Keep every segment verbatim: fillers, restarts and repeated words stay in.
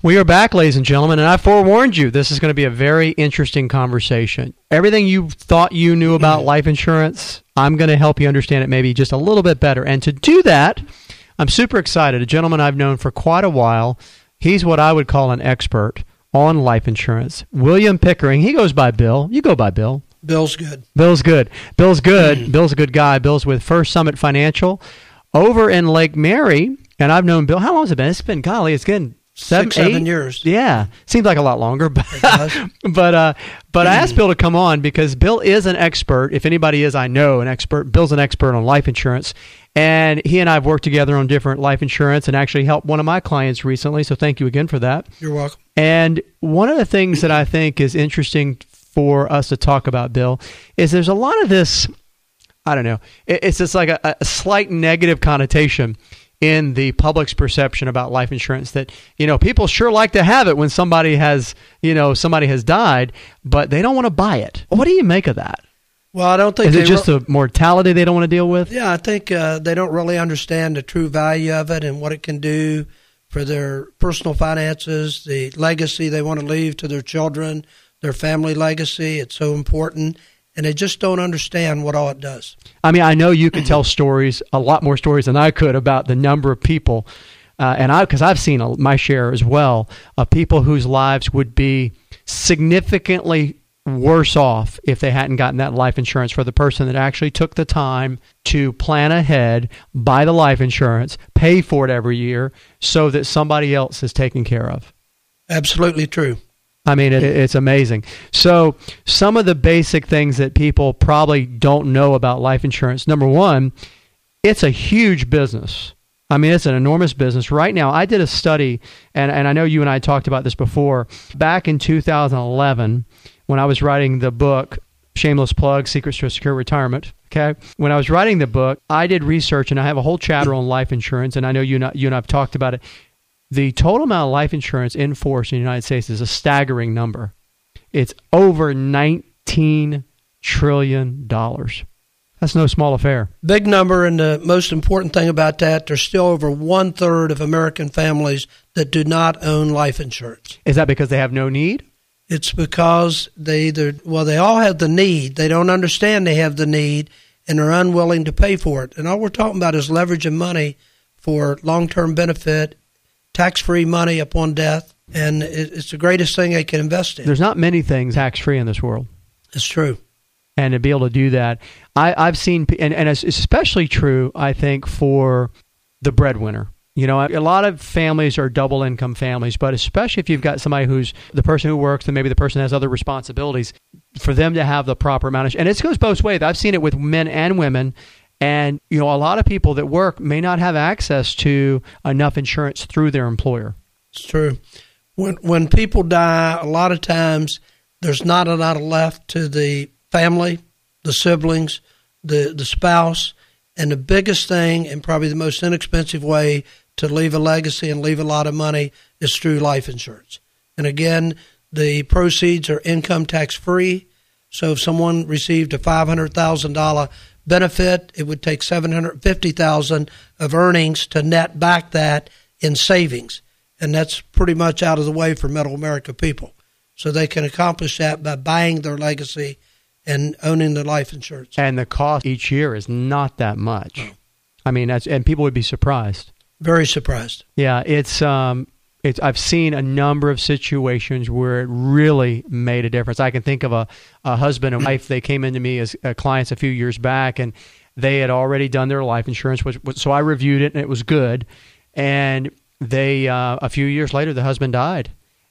We are back, ladies and gentlemen, and I forewarned you this is going to be a very interesting conversation. Everything you thought you knew about life insurance, I'm going to help you understand it maybe just a little bit better. And to do that, I'm super excited. A gentleman I've known for quite a while. He's what I would call an expert on life insurance. William Pickering. He goes by Bill. You go by Bill. Bill's good. Bill's good. Bill's good. Mm. Bill's a good guy. Bill's with First Summit Financial over in Lake Mary. And I've known Bill. How long has it been? It's been, golly, it's been seven, Six, seven eight? years. Yeah. Seems like a lot longer. But but, uh, but I asked Bill to come on because Bill is an expert. If anybody is, I know, an expert. Bill's an expert on life insurance. And he and I have worked together on different life insurance and actually helped one of my clients recently. So thank you again for that. You're welcome. And one of the things that I think is interesting for us to talk about, Bill, is there's a lot of this, I don't know, it's just like a, a slight negative connotation in the public's perception about life insurance that, you know, people sure like to have it when somebody has, you know, somebody has died, but they don't want to buy it. What do you make of that? Well, I don't think Is they it just re- the mortality they don't want to deal with? Yeah, I think uh, they don't really understand the true value of it and what it can do for their personal finances, the legacy they want to leave to their children, their family legacy. It's so important. And they just don't understand what all it does. I mean, I know you could tell stories, a lot more stories than I could about the number of people, uh, and I because I've seen a, my share as well, of people whose lives would be significantly worse off if they hadn't gotten that life insurance for the person that actually took the time to plan ahead, buy the life insurance, pay for it every year, so that somebody else is taken care of. Absolutely true. I mean, it, it's amazing. So some of the basic things that people probably don't know about life insurance. Number one, it's a huge business. I mean, it's an enormous business. Right now, I did a study, and, and I know you and I talked about this before. Back in two thousand eleven, when I was writing the book, Shameless Plug, Secrets to a Secure Retirement, okay? When I was writing the book, I did research, and I have a whole chapter on life insurance, and I know you and I, you and I have talked about it. The total amount of life insurance in force in the United States is a staggering number. It's over nineteen trillion dollars. That's no small affair. Big number, and the most important thing about that, there's still over one-third of American families that do not own life insurance. Is that because they have no need? It's because they either, well, they all have the need. They don't understand they have the need, and they're unwilling to pay for it. And all we're talking about is leveraging money for long-term benefit, tax-free money upon death, and it's the greatest thing they can invest in. There's not many things tax-free in this world. It's true. And to be able to do that, I, I've seen, and, and it's especially true, I think, for the breadwinner. You know, a lot of families are double-income families, but especially if you've got somebody who's the person who works and maybe the person has other responsibilities, for them to have the proper amount of, and it goes both ways. I've seen it with men and women. And, you know, a lot of people that work may not have access to enough insurance through their employer. It's true. When when people die, a lot of times there's not a lot left to the family, the siblings, the, the spouse. And the biggest thing, and probably the most inexpensive way to leave a legacy and leave a lot of money, is through life insurance. And again, the proceeds are income tax free. So if someone received a five hundred thousand dollars benefit, it would take seven hundred fifty thousand dollars of earnings to net back that in savings. And that's pretty much out of the way for middle America people. So they can accomplish that by buying their legacy and owning the life insurance. And the cost each year is not that much. Oh. I mean, that's, and people would be surprised. Very surprised. Yeah, it's um It's, I've seen a number of situations where it really made a difference. I can think of a, a husband and wife. They came into me as uh, clients a few years back, and they had already done their life insurance, which, which, so I reviewed it, and it was good. And they, uh, a few years later, the husband died,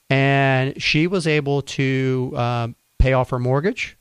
and she was able to uh, pay off her mortgage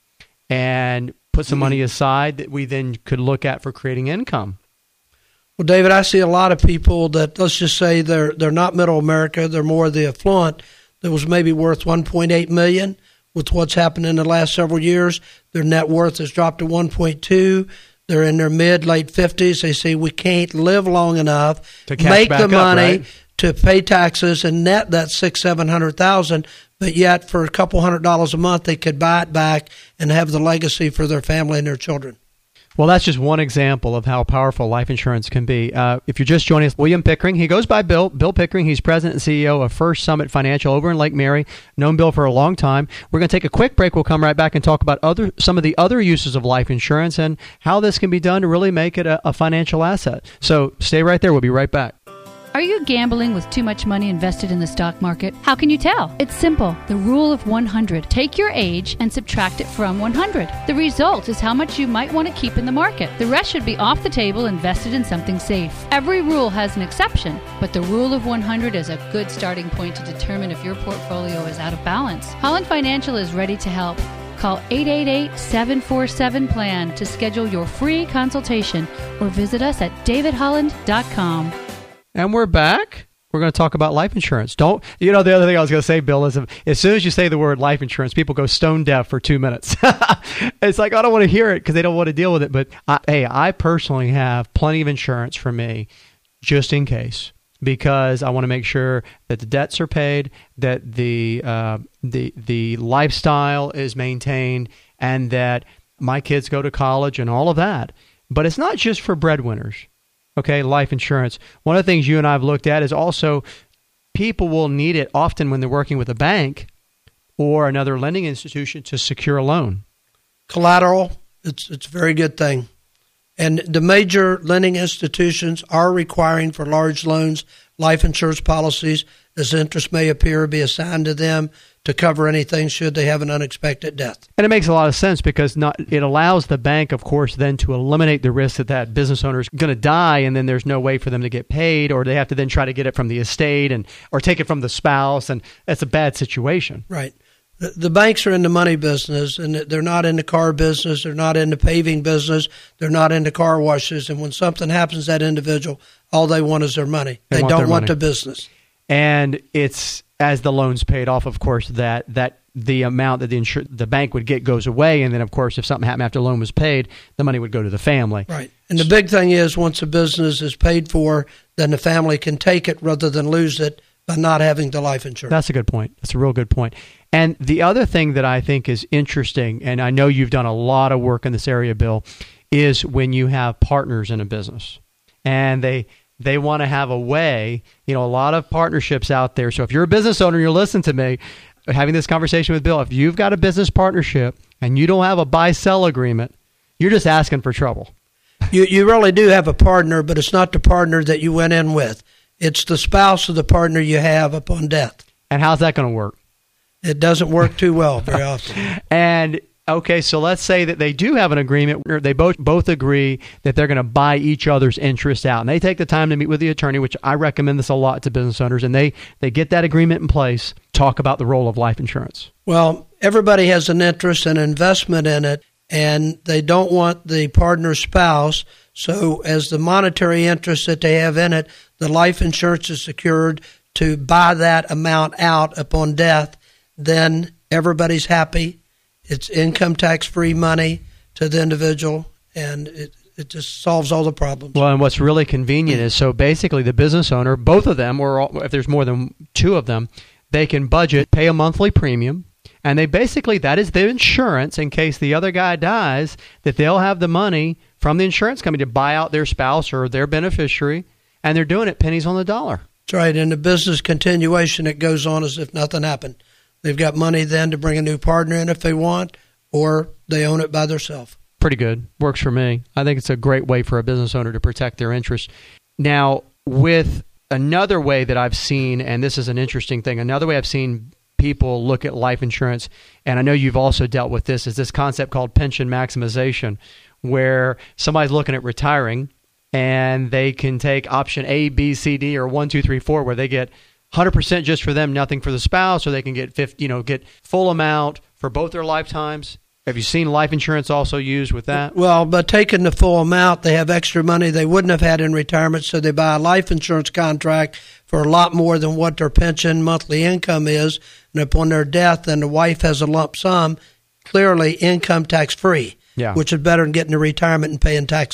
and put some money aside that we then could look at for creating income. Well, David, I see a lot of people that, let's just say they're they're not middle America, they're more the affluent, that was maybe worth one point eight million dollars. With what's happened in the last several years, their net worth has dropped to one point two. They're in their mid, late fifties. They say we can't live long enough to make the money up, right? to pay taxes and net that six, seven hundred thousand. But yet, for a couple hundred dollars a month, they could buy it back and have the legacy for their family and their children. Well, that's just one example of how powerful life insurance can be. Uh, if you're just joining us, William Pickering, he goes by Bill. Bill Pickering, he's president and C E O of First Summit Financial over in Lake Mary. Known Bill for a long time. We're going to take a quick break. We'll come right back and talk about other some of the other uses of life insurance and how this can be done to really make it a, a financial asset. So stay right there. We'll be right back. Are you gambling with too much money invested in the stock market? How can you tell? It's simple. The rule of one hundred. Take your age and subtract it from one hundred. The result is how much you might want to keep in the market. The rest should be off the table, invested in something safe. Every rule has an exception, but the rule of one hundred is a good starting point to determine if your portfolio is out of balance. Holland Financial is ready to help. Call eight eight eight, seven four seven, P L A N to schedule your free consultation or visit us at david holland dot com. And we're back. We're going to talk about life insurance. Don't, you know, the other thing I was going to say, Bill, is as soon as you say the word life insurance, people go stone deaf for two minutes. It's like, I don't want to hear it because they don't want to deal with it. But I, hey, I personally have plenty of insurance for me just in case, because I want to make sure that the debts are paid, that the uh, the the lifestyle is maintained, and that my kids go to college and all of that. But it's not just for breadwinners. Okay, life insurance. One of the things you and I have looked at is also people will need it often when they're working with a bank or another lending institution to secure a loan. Collateral, it's it's a very good thing. And the major lending institutions are requiring for large loans life insurance policies, as interest may appear, be assigned to them to cover anything should they have an unexpected death. And it makes a lot of sense because not, it allows the bank, of course, then to eliminate the risk that that business owner is going to die and then there's no way for them to get paid, or they have to then try to get it from the estate and or take it from the spouse, and that's a bad situation. Right. The, the banks are in the money business, and they're not in the car business. They're not in the paving business. They're not in the car washes. And when something happens to that individual, all they want is their money. They, they want don't want money. The business. And it's, as the loan's paid off, of course, that that the amount that the insur- the bank would get goes away. And then, of course, if something happened after the loan was paid, the money would go to the family. Right. And the big thing is once a business is paid for, then the family can take it rather than lose it by not having the life insurance. That's a good point. That's a real good point. And the other thing that I think is interesting, and I know you've done a lot of work in this area, Bill, is when you have partners in a business and they they want to have a way, you know, a lot of partnerships out there. So if you're a business owner, you're listening to me, having this conversation with Bill, if you've got a business partnership and you don't have a buy-sell agreement, you're just asking for trouble. You you really do have a partner, but it's not the partner that you went in with. It's the spouse of the partner you have upon death. And how's that going to work? It doesn't work too well very often. And okay, so let's say that they do have an agreement where they both both agree that they're going to buy each other's interest out. And they take the time to meet with the attorney, which I recommend this a lot to business owners, and they, they get that agreement in place, talk about the role of life insurance. Well, everybody has an interest and investment in it, and they don't want the partner's spouse. So as the monetary interest that they have in it, the life insurance is secured to buy that amount out upon death. Then everybody's happy. It's income tax-free money to the individual, and it, it just solves all the problems. Well, and what's really convenient is, so basically the business owner, both of them, or all, if there's more than two of them, they can budget, pay a monthly premium, and they basically, that is their insurance in case the other guy dies, that they'll have the money from the insurance company to buy out their spouse or their beneficiary, and they're doing it pennies on the dollar. That's right. In the business continuation, it goes on as if nothing happened. They've got money then to bring a new partner in if they want, or they own it by themselves. Pretty good. Works for me. I think it's a great way for a business owner to protect their interests. Now, with another way that I've seen, and this is an interesting thing, another way I've seen people look at life insurance, and I know you've also dealt with this, is this concept called pension maximization, where somebody's looking at retiring, and they can take option A, B, C, D, or one, two, three, four, where they get one hundred percent just for them, nothing for the spouse, or they can get fifty, you know, get full amount for both their lifetimes. Have you seen life insurance also used with that? Well, by taking the full amount, they have extra money they wouldn't have had in retirement, so they buy a life insurance contract for a lot more than what their pension monthly income is, and upon their death, then the wife has a lump sum, clearly income tax free, yeah. which is better than getting to retirement and paying taxes.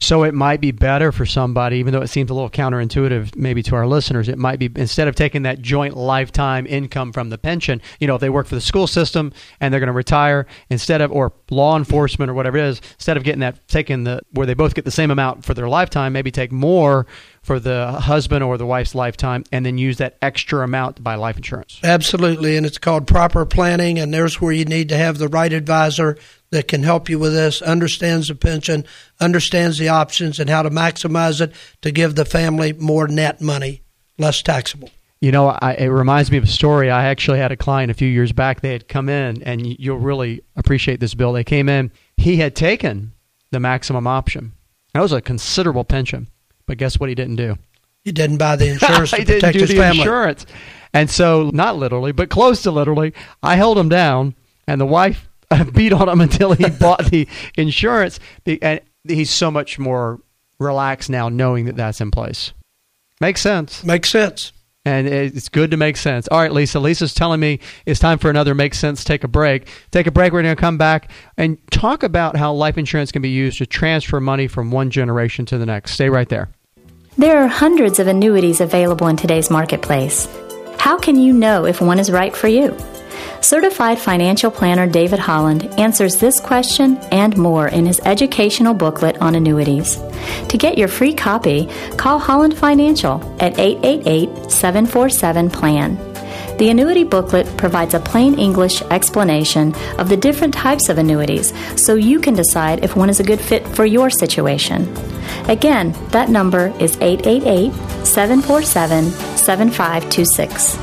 So it might be better for somebody, even though it seems a little counterintuitive maybe to our listeners, it might be, instead of taking that joint lifetime income from the pension, you know, if they work for the school system and they're going to retire, instead of, or law enforcement or whatever it is, instead of getting that, taking the, where they both get the same amount for their lifetime, maybe take more for the husband or the wife's lifetime and then use that extra amount to buy life insurance. Absolutely, and it's called proper planning, and there's where you need to have the right advisor that can help you with this, understands the pension, understands the options and how to maximize it to give the family more net money, less taxable. You know, I, it reminds me of a story. I actually had a client a few years back. They had come in, and you'll really appreciate this, Bill. They came in. He had taken the maximum option. That was a considerable pension. But guess what he didn't do? He didn't buy the insurance to he didn't protect do his the family. Insurance. And so, not literally, but close to literally, I held him down, and the wife beat on him until he bought the insurance. And he's so much more relaxed now knowing that that's in place. Makes sense. Makes sense. And it's good to make sense. All right, Lisa. Lisa's telling me it's time for another Make Sense. Take a break. Take a break. We're going to come back and talk about how life insurance can be used to transfer money from one generation to the next. Stay right there. There are hundreds of annuities available in today's marketplace. How can you know if one is right for you? Certified financial planner David Holland answers this question and more in his educational booklet on annuities. To get your free copy, call Holland Financial at eight eight eight, seven four seven, P L A N. The annuity booklet provides a plain English explanation of the different types of annuities so you can decide if one is a good fit for your situation. Again, that number is eight eight eight, seven four seven, seven five two six.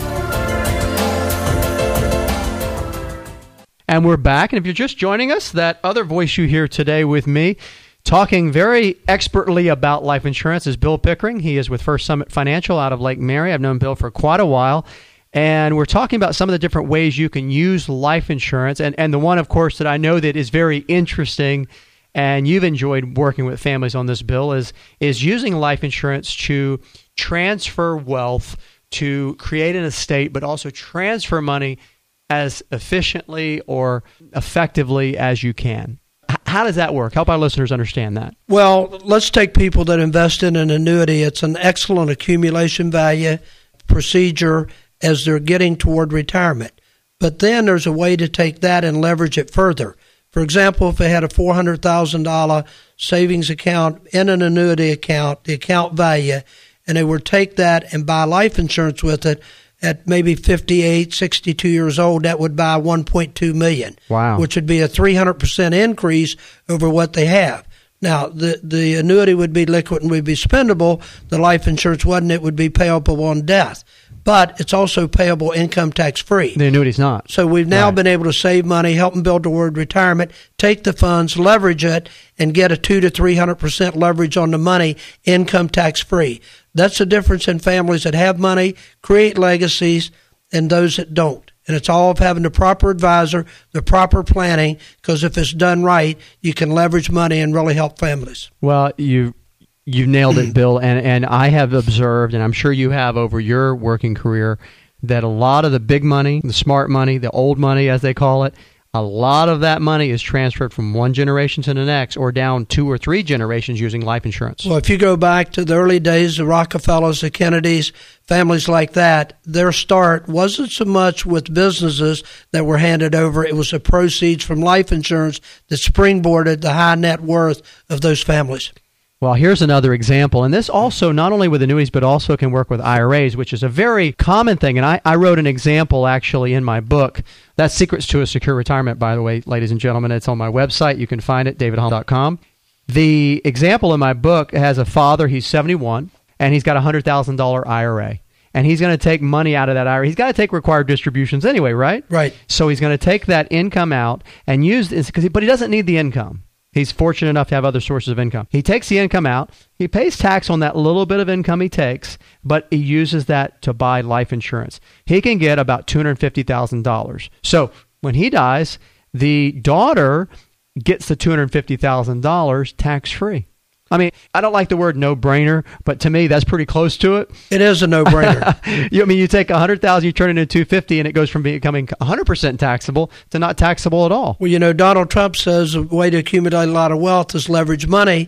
And we're back. And if you're just joining us, that other voice you hear today with me talking very expertly about life insurance is Bill Pickering. He is with First Summit Financial out of Lake Mary. I've known Bill for quite a while. And we're talking about some of the different ways you can use life insurance. And, and the one, of course, that I know that is very interesting, and you've enjoyed working with families on this, Bill, is, is using life insurance to transfer wealth, to create an estate, but also transfer money as efficiently or effectively as you can. H- how does that work? Help our listeners understand that. Well, let's take people that invest in an annuity. It's an excellent accumulation value procedure as they're getting toward retirement. But then there's a way to take that and leverage it further. For example, if they had a four hundred thousand dollars savings account in an annuity account, the account value, and they would take that and buy life insurance with it, at maybe fifty-eight, sixty-two years old, that would buy one point two million dollars, wow, which would be a three hundred percent increase over what they have. Now, the, the annuity would be liquid and would be spendable. The life insurance wasn't. It would be payable on death. But it's also payable income tax free. The annuity's not. So we've now right. been able to save money, help them build toward retirement, take the funds, leverage it, and get a two to three hundred percent leverage on the money, income tax free. That's the difference in families that have money, create legacies, and those that don't. And it's all of having the proper advisor, the proper planning, because if it's done right, you can leverage money and really help families. Well, you you nailed it, Bill. And, and I have observed, and I'm sure you have over your working career, that a lot of the big money, the smart money, the old money, as they call it, a lot of that money is transferred from one generation to the next or down two or three generations using life insurance. Well, if you go back to the early days, the Rockefellers, the Kennedys, families like that, their start wasn't so much with businesses that were handed over. It was the proceeds from life insurance that springboarded the high net worth of those families. Well, here's another example. And this also, not only with annuities, but also can work with I R As, which is a very common thing. And I, I wrote an example actually in my book. That's Secrets to a Secure Retirement, by the way, ladies and gentlemen. It's on my website. You can find it, david holland dot com. The example in my book has a father. He's seventy-one, and he's got a one hundred thousand dollars I R A. And he's going to take money out of that I R A. He's got to take required distributions anyway, right? Right. So he's going to take that income out and use this, because he, but he doesn't need the income. He's fortunate enough to have other sources of income. He takes the income out. He pays tax on that little bit of income he takes, but he uses that to buy life insurance. He can get about two hundred fifty thousand dollars. So when he dies, the daughter gets the two hundred fifty thousand dollars tax-free. I mean, I don't like the word no-brainer, but to me, that's pretty close to it. It is a no-brainer. you, I mean, you take one hundred thousand dollars, you turn it into two hundred fifty thousand dollars, and it goes from becoming one hundred percent taxable to not taxable at all. Well, you know, Donald Trump says a way to accumulate a lot of wealth is leverage money,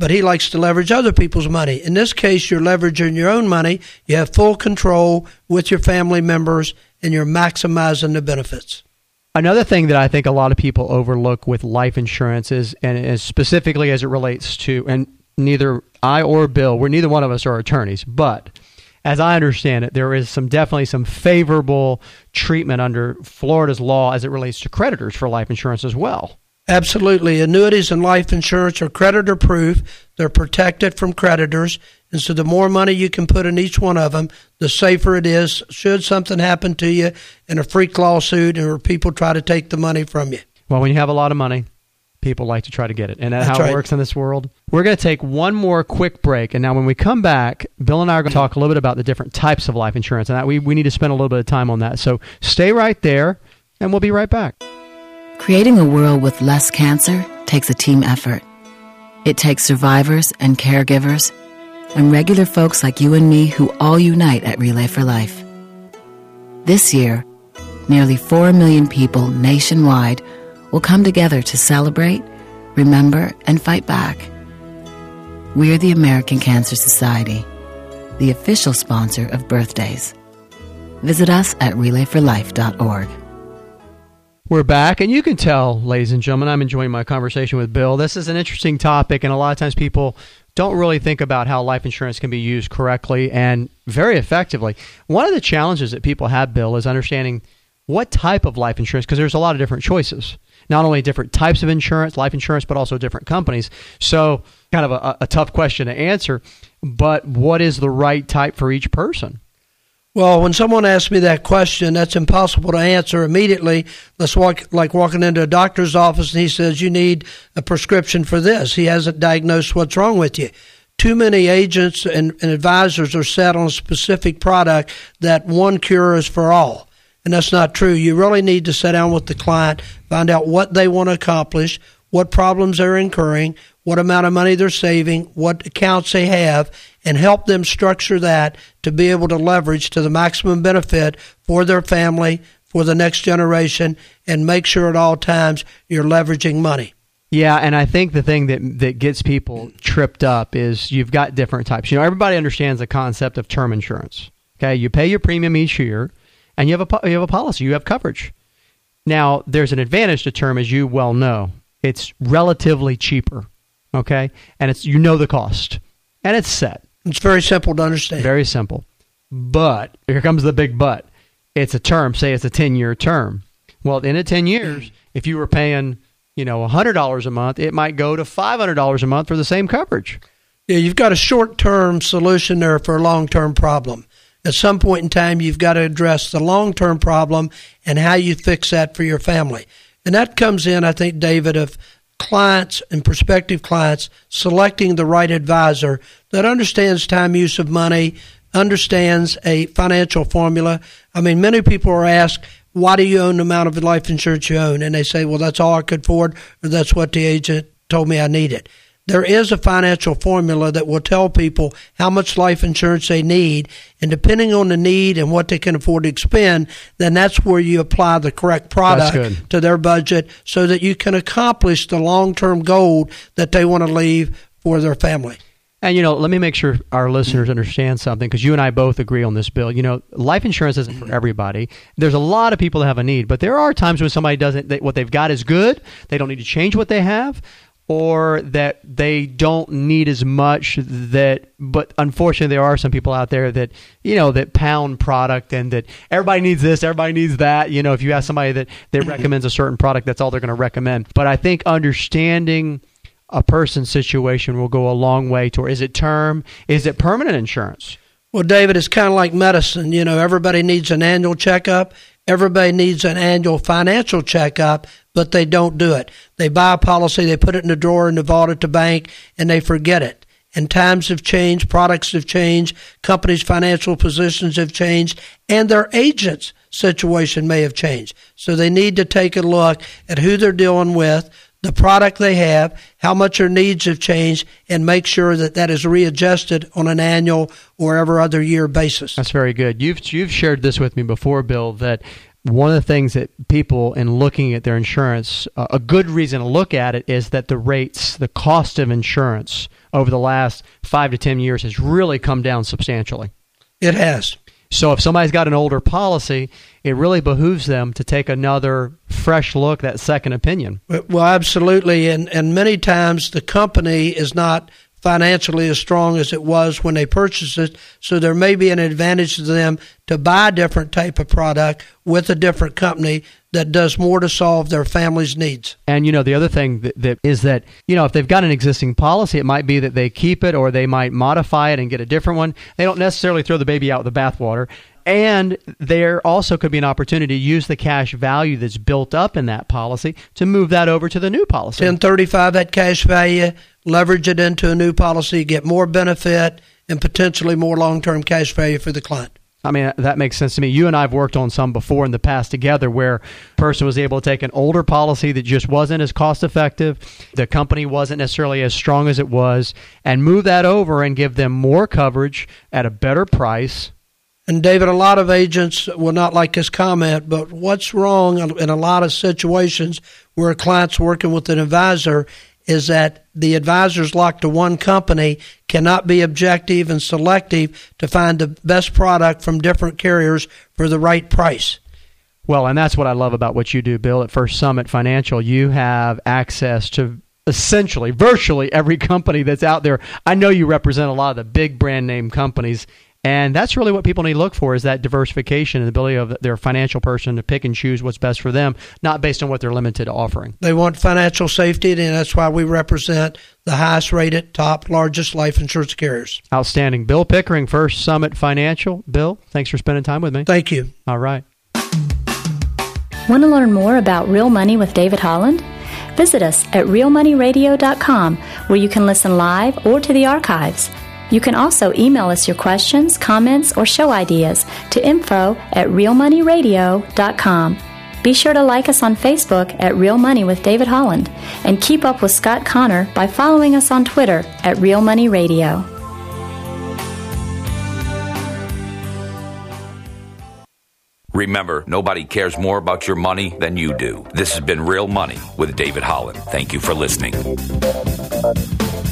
but he likes to leverage other people's money. In this case, you're leveraging your own money. You have full control with your family members, and you're maximizing the benefits. Another thing that I think a lot of people overlook with life insurance is, and is specifically as it relates to, and neither I or Bill, we're neither one of us are attorneys, but as I understand it, there is some definitely some favorable treatment under Florida's law as it relates to creditors for life insurance as well. Absolutely. Annuities and life insurance are creditor-proof. They're protected from creditors. And so the more money you can put in each one of them, the safer it is should something happen to you in a freak lawsuit or people try to take the money from you. Well, when you have a lot of money, people like to try to get it. And that's, that's how right. it works in this world. We're going to take one more quick break. And now when we come back, Bill and I are going to talk a little bit about the different types of life insurance. And that we, we need to spend a little bit of time on that. So stay right there, and we'll be right back. Creating a world with less cancer takes a team effort. It takes survivors and caregivers and regular folks like you and me who all unite at Relay for Life. This year, nearly four million people nationwide will come together to celebrate, remember, and fight back. We're the American Cancer Society, the official sponsor of birthdays. Visit us at relay for life dot org. We're back, and you can tell, ladies and gentlemen, I'm enjoying my conversation with Bill. This is an interesting topic, and a lot of times people don't really think about how life insurance can be used correctly and very effectively. One of the challenges that people have, Bill, is understanding what type of life insurance, because there's a lot of different choices. Not only different types of insurance, life insurance, but also different companies. So kind of a, a tough question to answer, but what is the right type for each person? Well, when someone asks me that question, that's impossible to answer immediately. Let's walk like walking into a doctor's office and he says, you need a prescription for this. He hasn't diagnosed what's wrong with you. Too many agents and, and advisors are set on a specific product that one cure is for all. And that's not true. You really need to sit down with the client, find out what they want to accomplish, what problems they're incurring, what amount of money they're saving, what accounts they have, and help them structure that to be able to leverage to the maximum benefit for their family, for the next generation, and make sure at all times you're leveraging money. Yeah, and I think the thing that that gets people tripped up is you've got different types. You know, everybody understands the concept of term insurance. Okay, you pay your premium each year, and you have a you have a policy, you have coverage. Now, there's an advantage to term, as you well know. It's relatively cheaper, okay? And it's you know the cost, and it's set. It's very simple to understand. Very simple. But, here comes the big but. It's a term. Say it's a ten-year term. Well, in a ten years, if you were paying, you know, one hundred dollars a month, it might go to five hundred dollars a month for the same coverage. Yeah, you've got a short-term solution there for a long-term problem. At some point in time, you've got to address the long-term problem and how you fix that for your family. And that comes in, I think, David, of clients and prospective clients selecting the right advisor that understands time use of money, understands a financial formula. I mean, many people are asked, why do you own the amount of life insurance you own? And they say, well, that's all I could afford, or that's what the agent told me I needed. There is a financial formula that will tell people how much life insurance they need, and depending on the need and what they can afford to expend, then that's where you apply the correct product to their budget so that you can accomplish the long-term goal that they want to leave for their family. And, you know, let me make sure our listeners understand something, because you and I both agree on this, Bill. You know, life insurance isn't for everybody. There's a lot of people that have a need, but there are times when somebody doesn't, they, what they've got is good. They don't need to change what they have. Or that they don't need as much that, but unfortunately there are some people out there that, you know, that pound product and that everybody needs this, everybody needs that. You know, if you ask somebody that, that recommends a certain product, that's all they're going to recommend. But I think understanding a person's situation will go a long way toward, is it term? Is it permanent insurance? Well, David, it's kind of like medicine. You know, everybody needs an annual checkup. Everybody needs an annual financial checkup, but they don't do it. They buy a policy, they put it in the drawer in the vault at the bank, and they forget it. And times have changed, products have changed, companies' financial positions have changed, and their agents' situation may have changed. So they need to take a look at who they're dealing with, the product they have, how much their needs have changed, and make sure that that is readjusted on an annual or every other year basis. That's very good. You've you've shared this with me before, Bill, that one of the things that people, in looking at their insurance, uh, a good reason to look at it is that the rates, the cost of insurance over the last five to ten years has really come down substantially. It has. So if somebody's got an older policy, it really behooves them to take another fresh look, that second opinion. Well, absolutely. And, and many times the company is not financially as strong as it was when they purchased it, so there may be an advantage to them to buy a different type of product with a different company that does more to solve their family's needs. And, you know, the other thing that, that is that, you know, if they've got an existing policy, it might be that they keep it or they might modify it and get a different one. They don't necessarily throw the baby out with the bathwater. And there also could be an opportunity to use the cash value that's built up in that policy to move that over to the new policy. ten thirty-five, that cash value, leverage it into a new policy, get more benefit, and potentially more long-term cash value for the client. I mean, that makes sense to me. You and I have worked on some before in the past together where a person was able to take an older policy that just wasn't as cost-effective, the company wasn't necessarily as strong as it was, and move that over and give them more coverage at a better price. And David, a lot of agents will not like this comment, but what's wrong in a lot of situations where a client's working with an advisor is that the advisor's locked to one company, cannot be objective and selective to find the best product from different carriers for the right price. Well, and that's what I love about what you do, Bill. At First Summit Financial, you have access to essentially, virtually every company that's out there. I know you represent a lot of the big brand name companies, and that's really what people need to look for, is that diversification and the ability of their financial person to pick and choose what's best for them, not based on what they're limited to offering. They want financial safety, and that's why we represent the highest rated, top, largest life insurance carriers. Outstanding. Bill Pickering, First Summit Financial. Bill, thanks for spending time with me. Thank you. All right. Want to learn more about Real Money with David Holland? Visit us at real money radio dot com, where you can listen live or to the archives. You can also email us your questions, comments, or show ideas to info at real money radio dot com. Be sure to like us on Facebook at Real Money with David Holland, and keep up with Scott Connor by following us on Twitter at Real Money Radio. Remember, nobody cares more about your money than you do. This has been Real Money with David Holland. Thank you for listening.